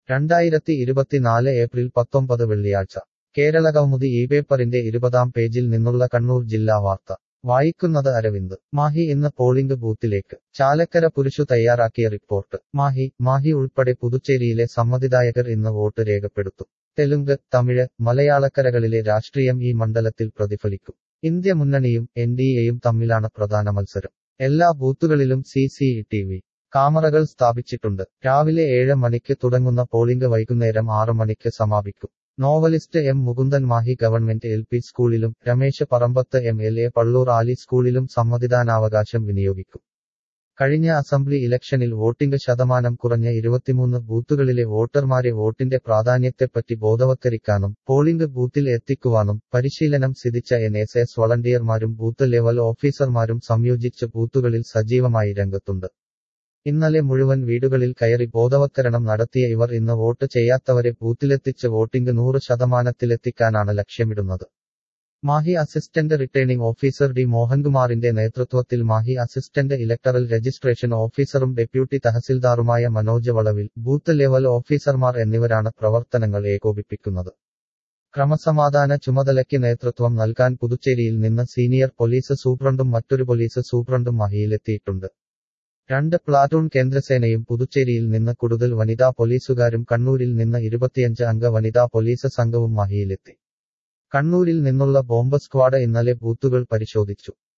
2024 April 19 വെള്ളിയാഴ്ച കേരളകൗമുദി ഈ പേപ്പറിന്റെ 20-ാം പേജിൽ നിന്നുള്ള കണ്ണൂർ ജില്ലാ വാർത്ത വായിക്കുന്നത് അരവിന്ദ്. മാഹി ഇന്ന് പോളിംഗ് ബൂത്തിലേക്ക്. ചാലക്കര പുരുഷു തയ്യാറാക്കിയ റിപ്പോർട്ട്. മാഹി ഉൾപ്പെടെ പുതുച്ചേരിയിലെ സമ്മതിദായകർ ഇന്ന് വോട്ട് രേഖപ്പെടുത്തും. തെലുങ്ക്, തമിഴ്, മലയാളക്കരകളിലെ രാഷ്ട്രീയം ഈ മണ്ഡലത്തിൽ പ്രതിഫലിക്കും. ഇന്ത്യ മുന്നണിയും NDAയും തമ്മിലാണ് പ്രധാന മത്സരം. എല്ലാ ബൂത്തുകളിലും CCTV കാമറകൾ സ്ഥാപിച്ചിട്ടുണ്ട്. രാവിലെ 7 മണിക്ക് തുടങ്ങുന്ന പോളിംഗ് വൈകുന്നേരം 6 മണിക്ക് സമാപിക്കും. Novelist M. Mukundan Mahe government LP സ്കൂളിലും രമേശ് പറമ്പത്ത് MLA പള്ളൂർ ആലി സ്കൂളിലും സമ്മതിദാനാവകാശം വിനിയോഗിക്കും. കഴിഞ്ഞ അസംബ്ലി ഇലക്ഷനിൽ വോട്ടിംഗ് ശതമാനം കുറഞ്ഞ 23 ബൂത്തുകളിലെ വോട്ടർമാരെ വോട്ടിന്റെ പ്രാധാന്യത്തെപ്പറ്റി ബോധവത്കരിക്കാനും പോളിംഗ് ബൂത്തിൽ എത്തിക്കുവാനും പരിശീലനം സിദ്ധിച്ച NSS വളണ്ടിയർമാരും ബൂത്ത് ലെവൽ ഓഫീസർമാരും സംയോജിച്ച് ബൂത്തുകളിൽ സജീവമായി രംഗത്തുണ്ട്. ഇന്നലെ മുഴുവൻ വീടുകളിൽ കയറി ബോധവത്കരണം നടത്തിയ ഇവർ ഇന്ന് വോട്ട് ചെയ്യാത്തവരെ ബൂത്തിലെത്തിച്ച് വോട്ടിംഗ് 100%ത്തിലെത്തിക്കാനാണ് ലക്ഷ്യമിടുന്നത്. Mahe assistant returning officer D. മോഹൻകുമാറിന്റെ നേതൃത്വത്തിൽ മാഹി അസിസ്റ്റന്റ് ഇലക്ടറൽ രജിസ്ട്രേഷൻ ഓഫീസറും ഡെപ്യൂട്ടി തഹസിൽദാറുമായ മനോജ് വളവിൽ, ബൂത്ത് ലെവൽ ഓഫീസർമാർ എന്നിവരാണ് പ്രവർത്തനങ്ങൾ ഏകോപിപ്പിക്കുന്നത്. ക്രമസമാധാന ചുമതലയ്ക്ക് നേതൃത്വം നൽകാൻ പുതുച്ചേരിയിൽ നിന്ന് സീനിയർ പോലീസ് സൂപ്രണ്ടും മറ്റൊരു പോലീസ് സൂപ്രണ്ടും മാഹിയിലെത്തിയിട്ടുണ്ട്. 2 പ്ലാറ്റൂൺ കേന്ദ്രസേനയും പുതുച്ചേരിയിൽ നിന്ന് കൂടുതൽ വനിതാ പോലീസുകാരും കണ്ണൂരിൽ നിന്ന് 25 അംഗ വനിതാ പോലീസ് സംഘവും മാഹിയിലെത്തി. കണ്ണൂരിൽ നിന്നുള്ള ബോംബ് സ്ക്വാഡ് ഇന്നലെ ബൂത്തുകൾ പരിശോധിച്ചു.